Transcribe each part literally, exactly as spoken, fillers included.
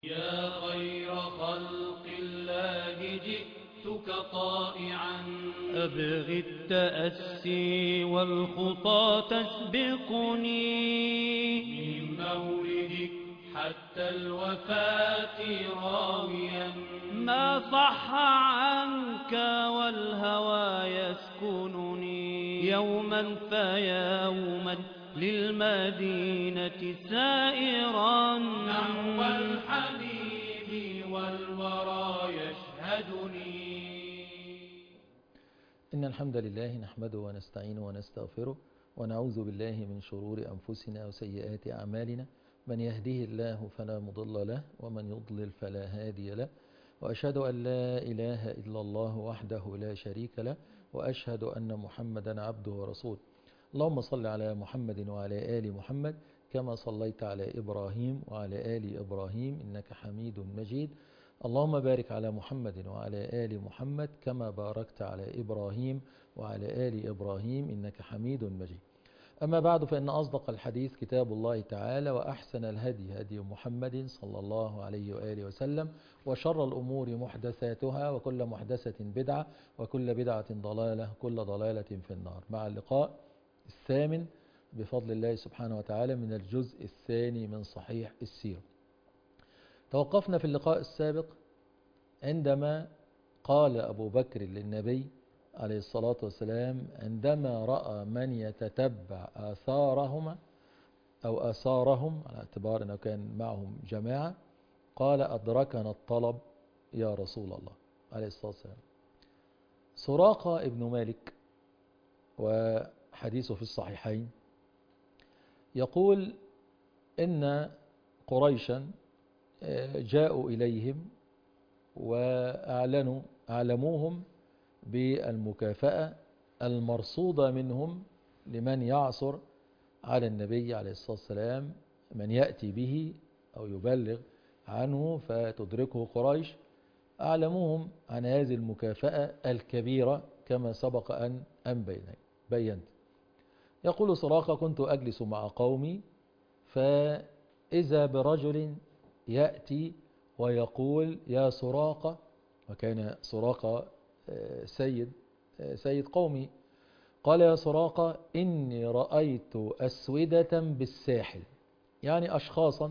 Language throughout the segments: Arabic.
يا خير خلق الله جئتك طائعا أبغي التأسي والخطى تسبقني من مولدك حتى الوفاة راويا ما صح عنك والهوى يسكنني يوما فيوما للمدينة سائرا نحو الحبيب والورى يشهدني. إن الحمد لله نحمده ونستعينه ونستغفره ونعوذ بالله من شرور أنفسنا وسيئات أعمالنا، من يهده الله فلا مضل له ومن يضلل فلا هادي له، وأشهد أن لا إله إلا الله وحده لا شريك له، وأشهد أن محمدا عبده ورسوله. اللهم صل على محمد وعلى آل محمد كما صليت على إبراهيم وعلى آل إبراهيم إنك حميد مجيد. اللهم بارك على محمد وعلى آل محمد كما باركت على إبراهيم وعلى آل إبراهيم إنك حميد مجيد. أما بعد، فإن أصدق الحديث كتاب الله تعالى، وأحسن الهدي هدي محمد صلى الله عليه وآله وسلم، وشر الأمور محدثاتها، وكل محدثة بدعة، وكل بدعة ضلالة، كل ضلالة في النار. مع اللقاء الثامن بفضل الله سبحانه وتعالى من الجزء الثاني من صحيح السيرة. توقفنا في اللقاء السابق عندما قال أبو بكر للنبي عليه الصلاة والسلام عندما رأى من يتتبع آثارهما أو آثارهم، على اعتبار أنه كان معهم جماعة، قال أدركنا الطلب يا رسول الله عليه الصلاة والسلام. سراقة ابن مالك وحديثه في الصحيحين يقول إن قريشا جاءوا إليهم وأعلنوا أعلموهم بالمكافأة المرصودة منهم لمن يعثر على النبي عليه الصلاة والسلام، من يأتي به أو يبلغ عنه فتدركه قريش. أعلموهم عن هذه المكافأة الكبيرة كما سبق أن أن بينت. يقول سراقة: كنت أجلس مع قومي فإذا برجل يأتي ويقول يا سراقة، وكان سراقة سيد سيد قومي، قال يا سراقة إني رأيت أسودة بالساحل، يعني أشخاصا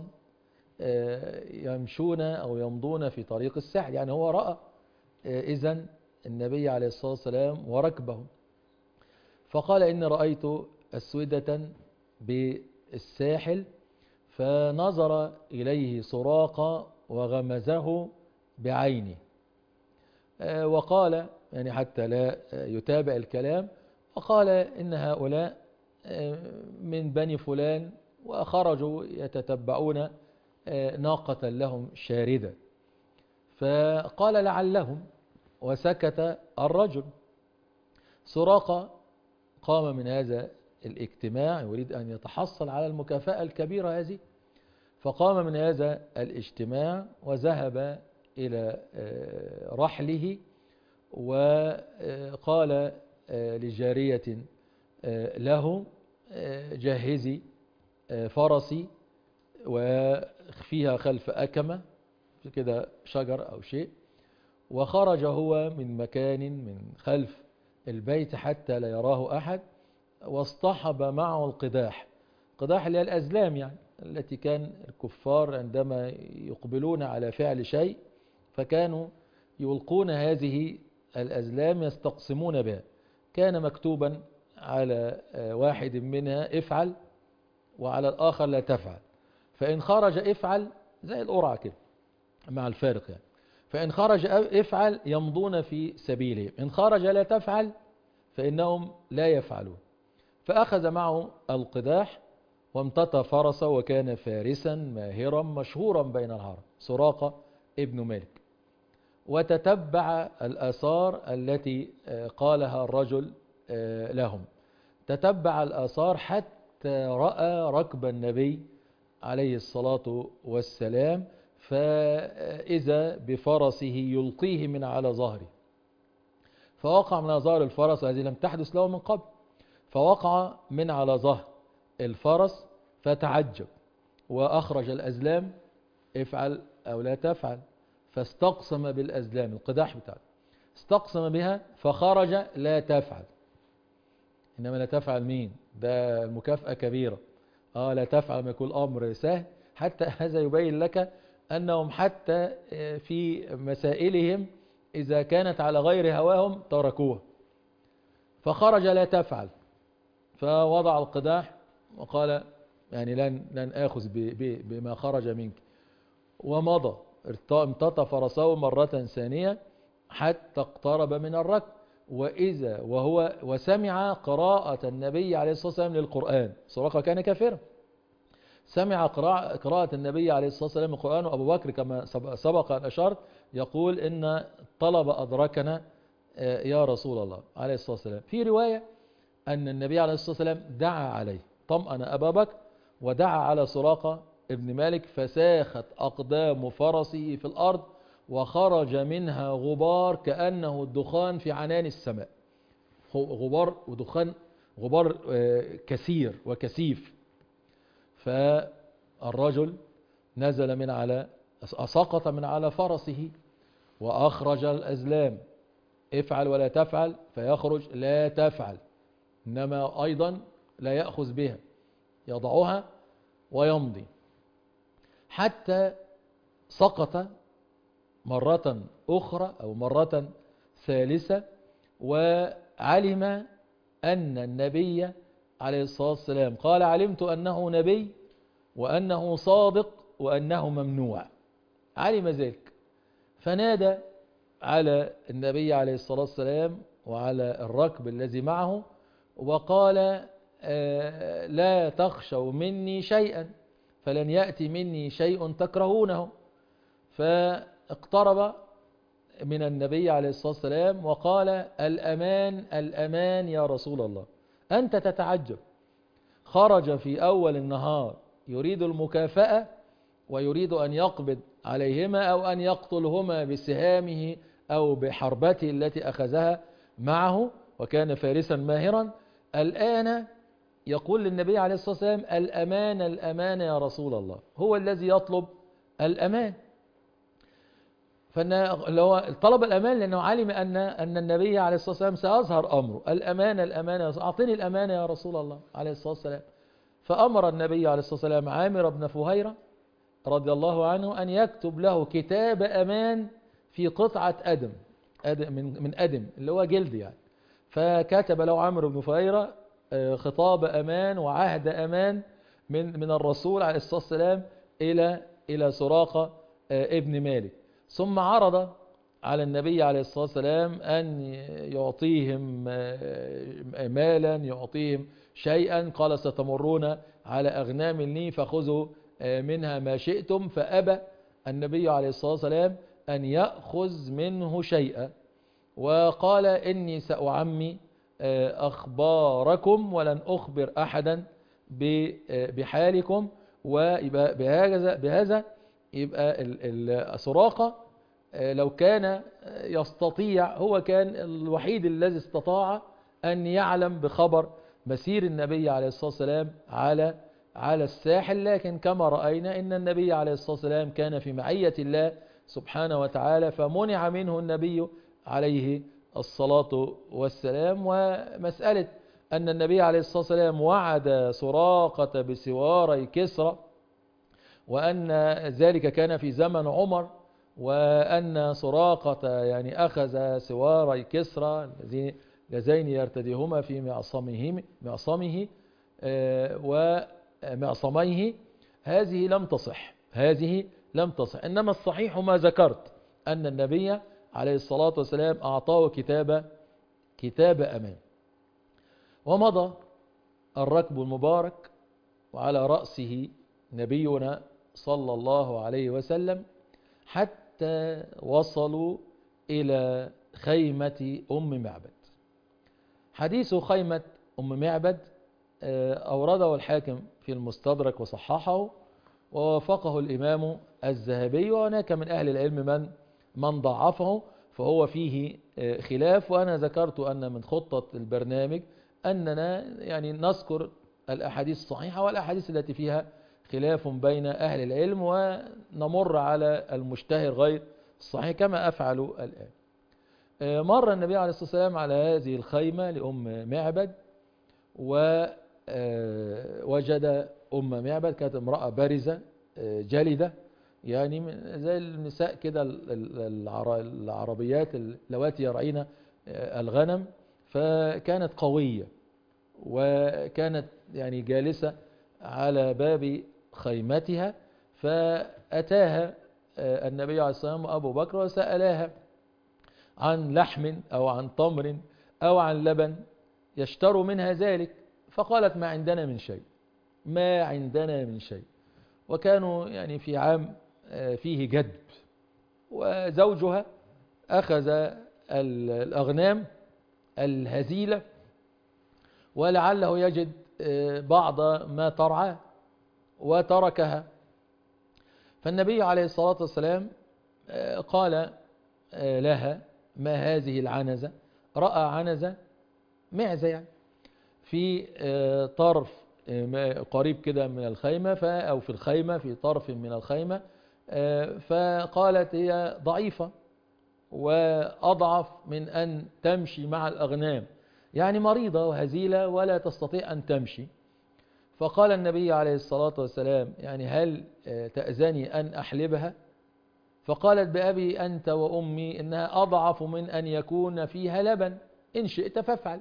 يمشون أو يمضون في طريق الساحل، يعني هو رأى إذن النبي عليه الصلاة والسلام وركبه، فقال إني رأيت أسودة بالساحل، فنظر إليه سراقة وغمزه بعينه، وقال يعني حتى لا يتابع الكلام، وقال إن هؤلاء من بني فلان وخرجوا يتتبعون ناقة لهم شاردة، فقال لعلهم، وسكت الرجل. سراقة قام من هذا الاجتماع يريد أن يتحصل على المكافأة الكبيرة هذه، فقام من هذا الاجتماع وذهب إلى رحله، وقال لجارية له جهزي فرسي وخفيها خلف أكمة كده شجر أو شيء، وخرج هو من مكان من خلف البيت حتى لا يراه أحد، واصطحب معه القداح. القداح اللي هي الأزلام، يعني التي كان الكفار عندما يقبلون على فعل شيء فكانوا يلقون هذه الأزلام يستقسمون بها. كان مكتوبا على واحد منها افعل وعلى الآخر لا تفعل، فإن خرج افعل زي القرعة كده مع الفارق يعني، فإن خرج افعل يمضون في سبيله، إن خرج لا تفعل فإنهم لا يفعلون. فأخذ معه القداح وامتطى فرسه، وكان فارسا ماهرا مشهورا بين العرب، سراقة ابن مالك، وتتبع الآثار التي قالها الرجل لهم. تتبع الآثار حتى رأى ركب النبي عليه الصلاة والسلام، فإذا بفرسه يلقيه من على ظهره، فوقع من على ظهر الفرس، وهذه لم تحدث له من قبل، فوقع من على ظهر الفرس فتعجب وأخرج الأزلام افعل أو لا تفعل، فاستقسم بالأزلام، القداح بتاعه استقسم بها فخرج لا تفعل. إنما لا تفعل مين؟ ده المكافأة كبيرة. آه لا تفعل ما يكون الأمر سهل، حتى هذا يبين لك أنهم حتى في مسائلهم إذا كانت على غير هواهم تركوها. فخرج لا تفعل، فوضع القداح وقال يعني لن, لن آخذ بما خرج منك، ومضى امتطى فرسه مرة ثانية حتى اقترب من الركب، وإذا وهو وسمع قراءة النبي عليه الصلاة والسلام للقرآن. سراقة كان كافرا، سمع قراءة النبي عليه الصلاة والسلام للقرآن، وأبو بكر كما سبق أن أشرت يقول إن طلب أدركنا يا رسول الله عليه الصلاة والسلام. في رواية أن النبي عليه الصلاة والسلام دعا عليه، طمأن أبا بكر ودعا على سراقة ابن مالك، فساخت أقدام فرسه في الأرض وخرج منها غبار كأنه الدخان في عنان السماء، غبار ودخان، غبار كثير وكثيف. فالرجل نزل من على سقط من على فرسه وأخرج الأزلام، افعل ولا تفعل، فيخرج لا تفعل، إنما أيضا لا يأخذ بها، يضعها ويمضي، حتى سقط مرة أخرى أو مرة ثالثة، وعلم أن النبي عليه الصلاة والسلام قال علمت أنه نبي وأنه صادق وأنه ممنوع، علم ذلك، فنادى على النبي عليه الصلاة والسلام وعلى الركب الذي معه وقال آه لا تخشوا مني شيئا فلن يأتي مني شيء تكرهونه. فاقترب من النبي عليه الصلاة والسلام وقال الأمان الأمان يا رسول الله، أنت تتعجب، خرج في أول النهار يريد المكافأة ويريد أن يقبض عليهما أو أن يقتلهما بسهامه أو بحربته التي أخذها معه، وكان فارسا ماهرا. الآن يقول للنبي عليه الصلاة والسلام الأمان الأمان يا رسول الله، هو الذي يطلب الأمان. فهو طلب الأمان لأنه علم أن أن النبي عليه الصلاة والسلام سيظهر أمره، الأمان الأمان يا رسول الله، أعطني الأمان يا رسول الله عليه الصلاة والسلام. فأمر النبي عليه الصلاة والسلام عامر بن فهيرة رضي الله عنه أن يكتب له كتاب أمان في قطعة أدم، أدم من من أدم اللي هو جلد يعني. فكتب له عامر بن فهيرة خطاب أمان وعهد أمان من من الرسول عليه الصلاة والسلام إلى إلى سراقة ابن مالك، ثم عرض على النبي عليه الصلاة والسلام أن يعطيهم مالا، يعطيهم شيئا، قال ستمرون على أغنام لي فخذوا منها ما شئتم، فأبى النبي عليه الصلاة والسلام أن يأخذ منه شيئا، وقال إني سأعمي أخباركم ولن أخبر أحدا بحالكم. وبهذا بهذا يبقى السراقة لو كان يستطيع، هو كان الوحيد الذي استطاع أن يعلم بخبر مسير النبي عليه الصلاة والسلام على على الساحل، لكن كما رأينا إن النبي عليه الصلاة والسلام كان في معية الله سبحانه وتعالى، فمنع منه النبي عليه الصلاة والسلام. ومسألة أن النبي عليه الصلاة والسلام وعد سراقة بسواري كسرى، وأن ذلك كان في زمن عمر، وأن سراقة يعني أخذ سواري كسرى اللذين يرتديهما في معصمه معصمه ومعصميه، هذه لم تصح، هذه لم تصح. إنما الصحيح ما ذكرت أن النبي عليه الصلاة والسلام أعطاه كتاب كتاب أمان. ومضى الركب المبارك وعلى رأسه نبينا صلى الله عليه وسلم حتى وصلوا إلى خيمة أم معبد. حديث خيمة أم معبد أورده الحاكم في المستدرك وصححه ووافقه الإمام الذهبي، وهناك من أهل العلم من من ضعفه، فهو فيه خلاف. وأنا ذكرت أن من خطة البرنامج أننا يعني نذكر الأحاديث الصحيحة والأحاديث التي فيها خلاف بين أهل العلم، ونمر على المشتهر غير الصحيح كما أفعل الآن. مر النبي عليه الصلاة والسلام على هذه الخيمة لأم معبد، ووجد أم معبد كانت امرأة بارزة جلدة، يعني زي النساء كده العربيات اللواتي يرعين الغنم، فكانت قوية، وكانت يعني جالسة على باب خيمتها، فأتاها النبي عليه الصلاة والسلام وأبو بكر وسألاها عن لحم أو عن تمر أو عن لبن يشتروا منها ذلك، فقالت ما عندنا من شيء، ما عندنا من شيء. وكانوا يعني في عام فيه جدب، وزوجها أخذ الأغنام الهزيلة ولعله يجد بعض ما ترعاه وتركها. فالنبي عليه الصلاة والسلام قال لها ما هذه العنزة؟ رأى عنزة معزة يعني في طرف قريب كده من الخيمة أو في الخيمة في طرف من الخيمة، فقالت هي ضعيفة وأضعف من أن تمشي مع الأغنام، يعني مريضة وهزيلة ولا تستطيع أن تمشي. فقال النبي عليه الصلاة والسلام يعني هل تأذني أن أحلبها؟ فقالت بأبي أنت وأمي إنها أضعف من أن يكون فيها لبن، إن شئت فافعل.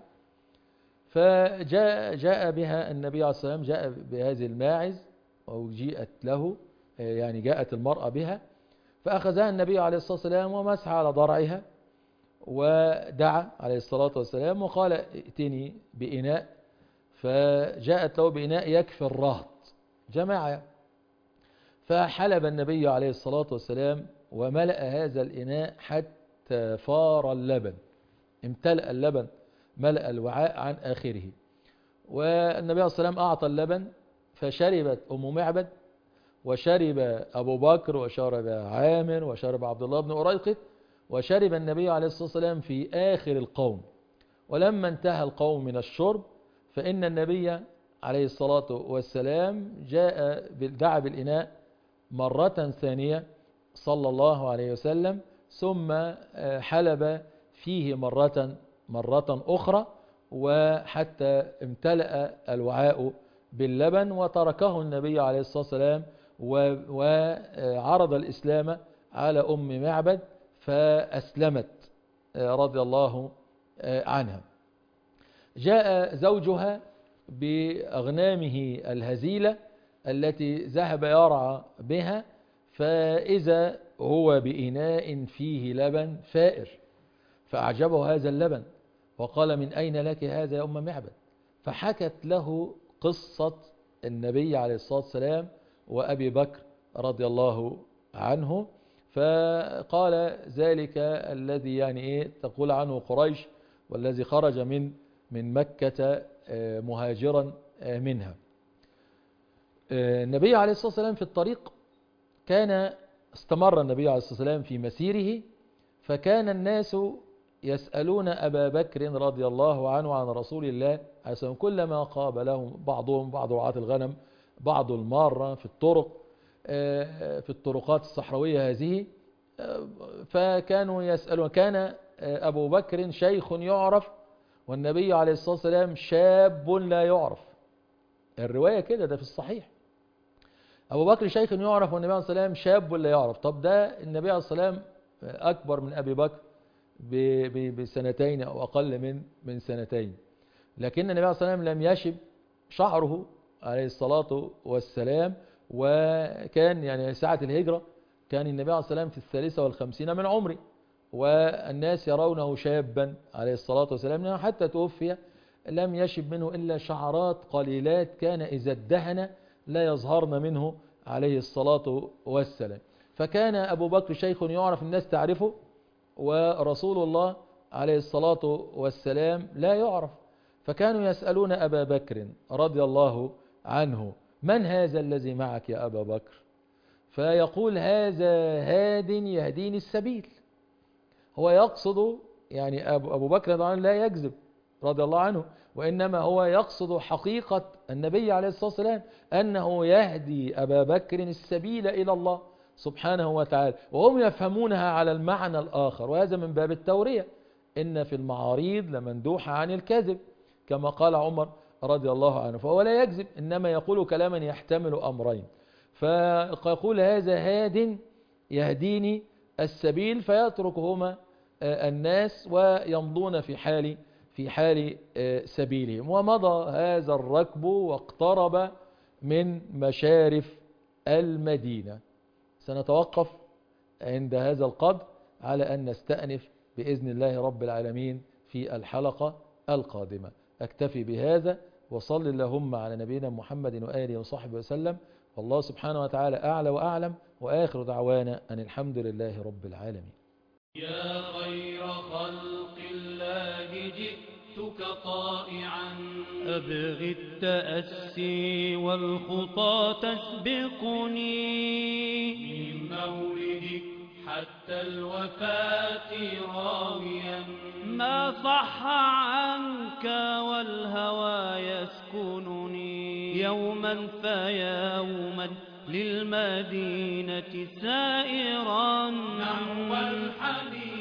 فجاء جاء بها النبي عليه الصلاة والسلام، جاء بهذه الماعز أو جيءت له، يعني جاءت المرأة بها، فأخذها النبي عليه الصلاة والسلام ومسح على ضرعها ودعا عليه الصلاة والسلام وقال ائتني بإناء، فجاءت له بإناء يكفي الرهط جماعة، فحلب النبي عليه الصلاة والسلام وملأ هذا الإناء حتى فار اللبن، امتلأ اللبن ملأ الوعاء عن آخره. والنبي عليه الصلاة والسلام أعطى اللبن فشربت أم معبد وشرب أبو بكر وشرب عامر وشرب عبد الله بن أريقط، وشرب النبي عليه الصلاة والسلام في آخر القوم. ولما انتهى القوم من الشرب فإن النبي عليه الصلاة والسلام جاء دعا بالإناء مرة ثانية صلى الله عليه وسلم، ثم حلب فيه مرة مرة أخرى، وحتى امتلأ الوعاء باللبن، وتركه النبي عليه الصلاة والسلام وعرض الإسلام على أم معبد فأسلمت رضي الله عنها. جاء زوجها بأغنامه الهزيلة التي ذهب يرعى بها، فإذا هو بإناء فيه لبن فائر، فأعجبه هذا اللبن وقال من أين لك هذا يا أم معبد؟ فحكت له قصة النبي عليه الصلاة والسلام وأبي بكر رضي الله عنه، فقال ذلك الذي يعني إيه تقول عنه قريش والذي خرج من من مكة مهاجرا منها. النبي عليه الصلاة والسلام في الطريق كان استمر النبي عليه الصلاة والسلام في مسيره، فكان الناس يسألون أبا بكر رضي الله عنه عن رسول الله عليه الصلاة والسلام، كلما قابلهم بعضهم بعض رعاة الغنم بعض المارة في الطرق في الطرقات الصحراوية هذه، فكانوا يسألون. كان أبو بكر شيخ يعرف والنبي عليه الصلاة والسلام شاب لا يعرف، الرواية كده ده في الصحيح، أبو بكر شيخ يعرف والنبي عليه الصلاة والسلام شاب لا يعرف. طب ده النبي عليه الصلاة والسلام أكبر من أبي بكر بسنتين أو أقل من من سنتين، لكن النبي عليه الصلاة والسلام لم يشب شعره عليه الصلاة والسلام، وكان يعني ساعة الهجرة كان النبي عليه الصلاة والسلام في الثالثة والخمسين من عمره، والناس يرونه شابا عليه الصلاة والسلام، حتى توفي لم يشب منه إلا شعرات قليلات كان إذا ادهن لا يظهرن منه عليه الصلاة والسلام. فكان أبو بكر شيخ يعرف الناس تعرفه، ورسول الله عليه الصلاة والسلام لا يعرف، فكانوا يسألون أبا بكر رضي الله عنه من هذا الذي معك يا أبا بكر؟ فيقول هذا هاد يهديني السبيل. هو يقصد يعني أبو بكر رضي الله عنه لا يكذب رضي الله عنه، وإنما هو يقصد حقيقة النبي عليه الصلاة والسلام أنه يهدي أبا بكر السبيل إلى الله سبحانه وتعالى، وهم يفهمونها على المعنى الآخر، وهذا من باب التورية. إن في المعاريض لمندوحة عن الكذب، كما قال عمر رضي الله عنه، فهو لا يكذب، إنما يقول كلاما يحتمل أمرين، فيقول هذا هاد يهديني السبيل، فيتركهما الناس ويمضون في حال في حال سبيلهم. ومضى هذا الركب واقترب من مشارف المدينة. سنتوقف عند هذا القدر على أن نستأنف بإذن الله رب العالمين في الحلقة القادمة. أكتفي بهذا، وصل اللهم على نبينا محمد وآله وصحبه وسلم، والله سبحانه وتعالى أعلى وأعلم، وآخر دعوانا أن الحمد لله رب العالمين. يا خير خلق الله جئتك طائعا أبغي التأسي والخطى تسبقني من مولدك حتى الوفاة راويا ما صح عنك والهوى يسكنني يوما فيوما للمدينة سائرا نحو الحبيب